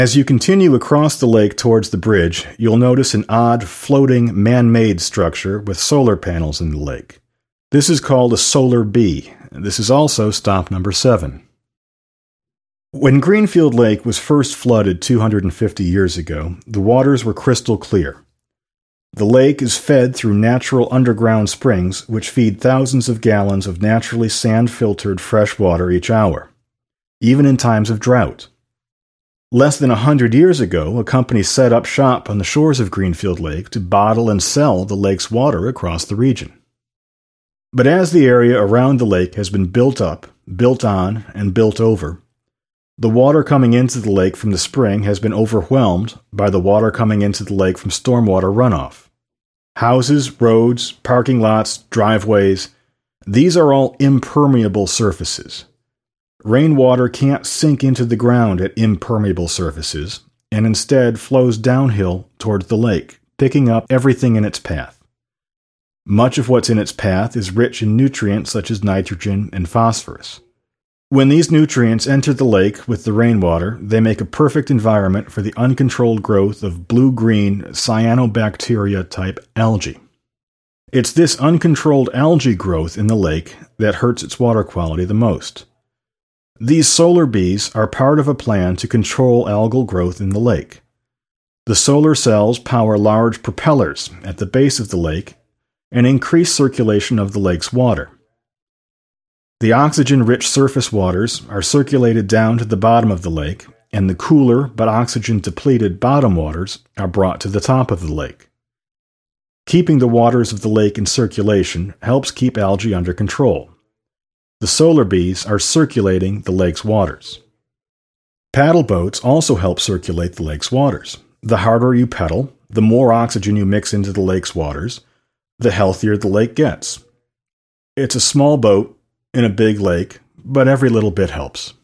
As you continue across the lake towards the bridge, you'll notice an odd, floating, man-made structure with solar panels in the lake. This is called a solar bee. This is also stop number 7. When Greenfield Lake was first flooded 250 years ago, the waters were crystal clear. The lake is fed through natural underground springs, which feed thousands of gallons of naturally sand-filtered fresh water each hour, even in times of drought. Less than 100 years ago, a company set up shop on the shores of Greenfield Lake to bottle and sell the lake's water across the region. But as the area around the lake has been built up, built on, and built over, the water coming into the lake from the spring has been overwhelmed by the water coming into the lake from stormwater runoff. Houses, roads, parking lots, driveways, these are all impermeable surfaces. Rainwater can't sink into the ground at impermeable surfaces, and instead flows downhill towards the lake, picking up everything in its path. Much of what's in its path is rich in nutrients such as nitrogen and phosphorus. When these nutrients enter the lake with the rainwater, they make a perfect environment for the uncontrolled growth of blue-green cyanobacteria-type algae. It's this uncontrolled algae growth in the lake that hurts its water quality the most. These solar bees are part of a plan to control algal growth in the lake. The solar cells power large propellers at the base of the lake and increase circulation of the lake's water. The oxygen-rich surface waters are circulated down to the bottom of the lake, and the cooler but oxygen-depleted bottom waters are brought to the top of the lake. Keeping the waters of the lake in circulation helps keep algae under control. The solar bees are circulating the lake's waters. Paddle boats also help circulate the lake's waters. The harder you pedal, the more oxygen you mix into the lake's waters, the healthier the lake gets. It's a small boat in a big lake, but every little bit helps.